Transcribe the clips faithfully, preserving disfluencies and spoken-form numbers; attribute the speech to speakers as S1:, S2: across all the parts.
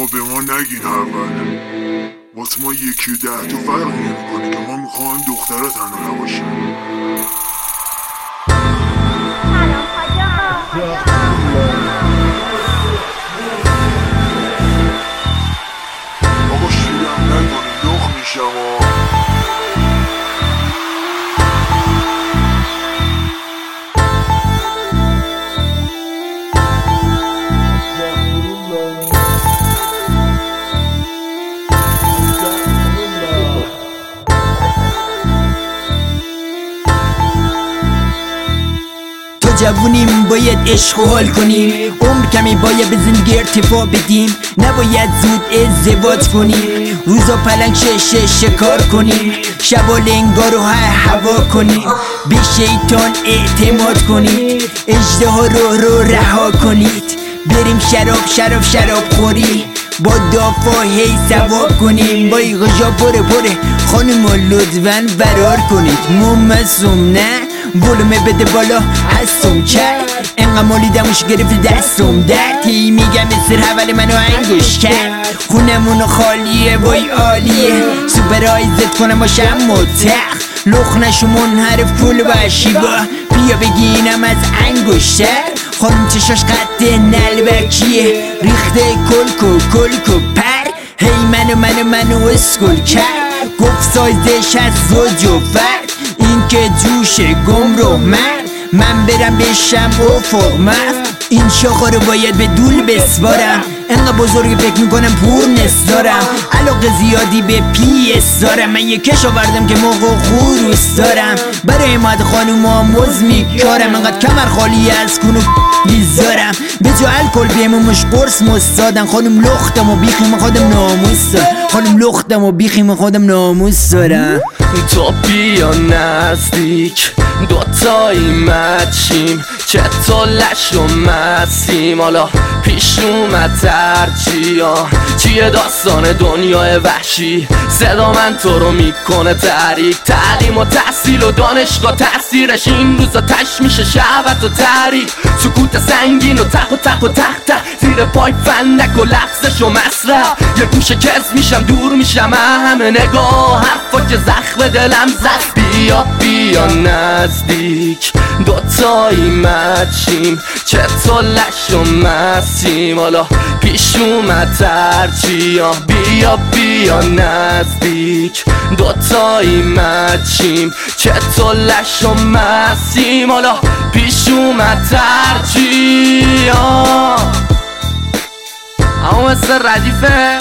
S1: آقا به ما نگین اول، واسه ما یکی و ده تو فرق نمیکنه که ما میخوایم دخترها تنها نباشن. آقا شیرم نکنی لخ میشم.
S2: جوونیم باید عشق و حال کنیم، عمر کمی باید به زندگی ارتفاع بدیم، نباید زود ازدواج کنیم، روزا پلنگ شش شکار کنیم، شبا لنگارو هوا کنیم، به شیطان اعتماد کنید، اژدها رو رو رها کنید، بریم شراب شراب شراب خوری، با دافا هی ثواب کنیم، با ایغجا بره بره خانم لطفاً فرار کنید، ممسوم نه ولومه بده بالا هستم کرد، انقدر مالیدموش گرفت دستم درد، هی میگم سر حول منو انگوش کرد، خونمونو خالیه وای عالیه، سوپرایزت کنم باشم متخ، لخ نشو منحرف پول باشی با بیا بگینم از انگشتر، خانم چشاش قد نلبکیه ریخته کلکو کلکو پر، هی منو منو منو اسکل کرد، گفت سایزش از زوج و فرد، این که جوشه گم رو مرد، من برم بشم افق مفت، این شاخا رو باید به دول بسوارم، انقدر بزرگ فکر میکنم پور نسدارم، علاقه زیادی به پیس دارم، من یه کش آوردم که موقع خروس دارم، برای مد خانوم آموز میکارم، انقدر کمر خالی از کنو بیزارم، به جو الکل بیمومش قرص مستادم، خانم لختم و بیخیم خودم ناموس دارم، خانم لختم و بیخیم خودم ناموس دارم.
S3: تو بیا نزدیک دوتایی مچیم، چطور لش و مسیم، حالا پیش اومد ترجی ها چیه داستان دنیای وحشی، صدا من تو رو میکنه تحریک، تعلیم و تحصیل و دانشگاه تاثیرش این روزا تش میشه شهوت و تحریک، سکوت سنگین و تق و تق و تق تق زیر پای فندک و لفظش و مصرف، یه گوشه کس میشم دور میشم همه نگاه حرفا که زخم دلم زد، بیا بیا نزدیک دوتایی مچیم، چطور لش و مسیم، حالا پیش اومد ترجی ها بیا بیا نزدیک دوتایی مچیم، چطور لش و مسیم، حالا پیش اومد ترجی ها. اما مثل ردیفه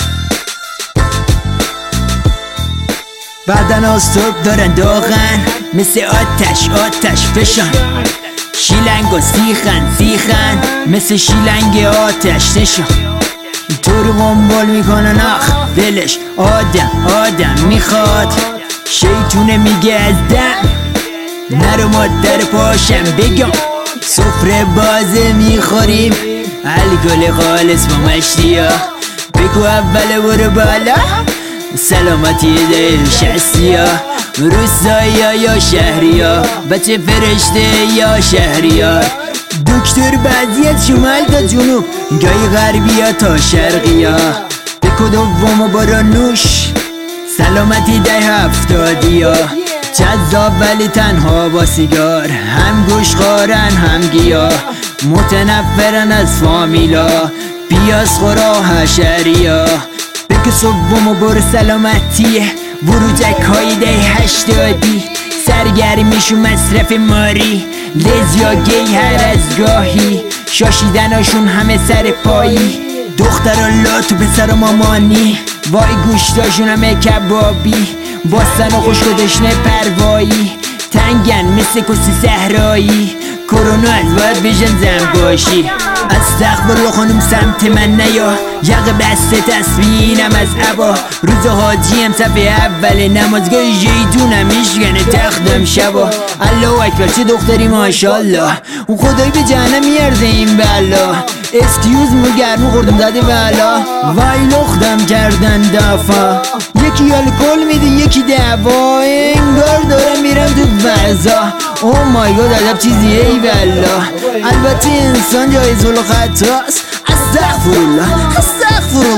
S2: بعدن از صبح دارن داغن مثل آتش آتش فشان، شیلنگ و سیخن سیخن مثل شیلنگ آتش نشان، تو رو غنبال میکنن آخ دلش آدم آدم میخواد، شیطونه میگه از دم نرو مادر پاشم بگم، سفره بازه میخوریم الکل خالص با مشتی ها، بگو اول برو بالا سلامتی دل شستی ها، روستایی ها یا شهری ها، بچه فرشته یا شهری ها، دکتر بعضی از شمال تا جنوب گای غربی ها تا شرقی ها، به کدوم و برا نوش سلامتی ده هفتادی ها، جذاب ولی تنها با سیگار، هم گوش خارن هم گیاه، متنفرن از فامیلا پیاز خورا حشری ها، بگو صبح و بر سلامتیه بروجک های ده هشتادی، سرگرمیشو مصرف ماری لزیا گی هر از گاهی، شاشیدناشون همه سر پایی، دختر الله تو پسر و مامانی، وای گوشتاشون همه کبابی، باستن و خوشگدشنه پروایی، تنگن مثل کسی صحرایی، کرونا از باید بجن زن باشی، استغفرالله خانم سمت من نیا، یق بسته تسبینم از عبا، روز حاجیم صفحه اول نمازگاه جیدونم میشگنه تختم شبا، الله اکبر چه دختری ماشالله، اون خدایی به جهنم میارزه این بلا، اسکیوز مو گرمو خوردم زده بلا، وای لختم کردن دفا، یکی الکل میده یکی دوا، انگار دارم میرم تو فضا، او مای گاد عجب چیزیه ای والله، البته انسان جایز و خطاست، استغفرالله استغفرالله.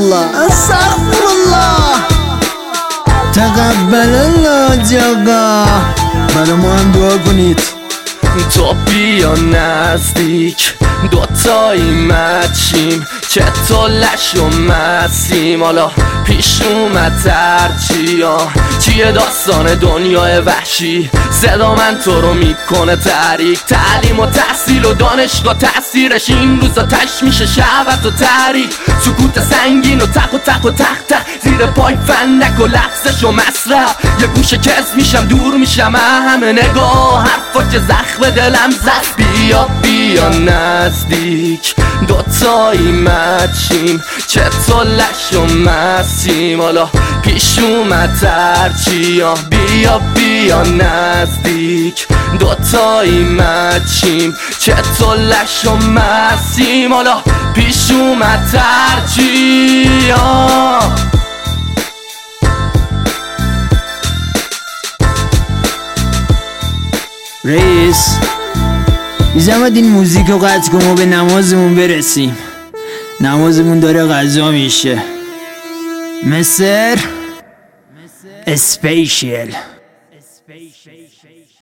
S2: الله استغفر الله تقبل الله جاگا برای ما هم دعا کنید.
S3: تو بیا نزدیک دوتایی مچیم چه تو لش و مسیم حالا پیش اومد ترچی ها چیه داستان دنیای وحشی صدا من تو رو میکنه تحریک تعلیم و تحصیل و دانشگاه تأثیرش این روزا تش میشه شهوت و تحریک سکوت سنگین و تق و تق و تق تق زیر پای فندک و لحظش و مصرف یه گوشه کس میشم دور میشم همه نگاه حرفا که زخم دلم زد بیا بیا نزدیک دوتایی مچیم چه تو لش و مسیم حالا پیش اومد ترچی ها بیا بیا نزدیک دوتایی مچیم چه تو لش و مسیم حالا پیش اومد ترچی ها
S2: رئیس بی زحمت این موزیک رو قطع کن و به نمازمون برسیم. نمازمون داره قضا میشه. مستر اسپیشیل